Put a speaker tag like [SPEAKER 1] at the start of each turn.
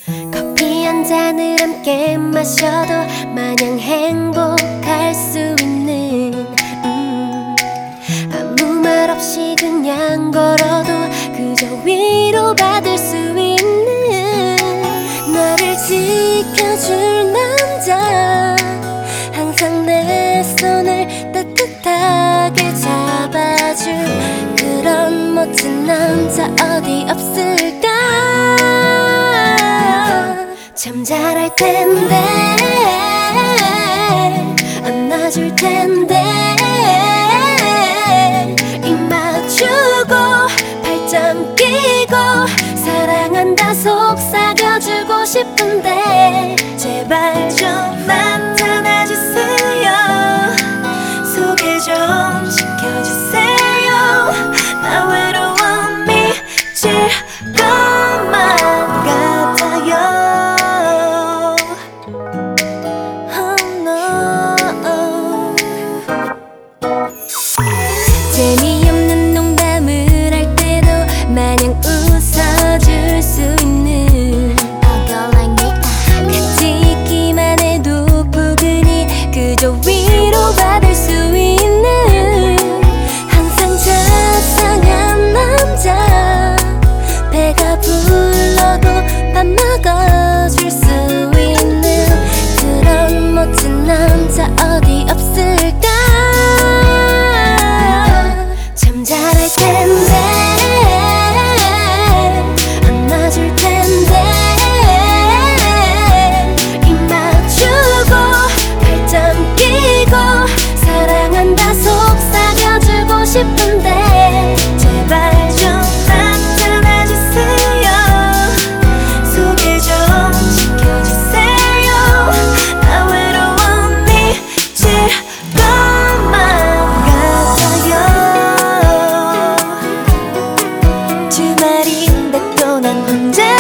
[SPEAKER 1] 커피 한 잔을 함께 마셔도 마냥 행복할 수 있는 아무 말 없이 그냥 걸어도 그저 위로받을 수 있는 나를 지켜줄 남자, 항상 내 손을 따뜻하게 잡아줄 그런 멋진 남자 어디 없을까. 참 잘할 텐데 안아줄 텐데 입 맞추고 팔짱 끼고 사랑한다 속삭여주고 싶은데 제발 좀 나타나주세요. 소개 좀 시켜주세요. 나 외로워 미칠 것만 같아요. 재미없는 농담을 할 때도 마냥 웃어줄 수 있는 같이 있기만 해도 포근히 그저 위로받을 수 있는 항상 자상한 남자, 배가 불러도 밥 먹어줄 수 있는 그런 멋진 남자 어디 없을까. 참 잘할 텐데 안아줄 텐데 입 맞추고 팔짱 끼고 사랑한다 속삭여주고 싶은데 제발 좀 나타나주세요. 소개 좀 시켜주세요. 나 외로워 미칠 것만 같아요. 주말인데 또 난 혼자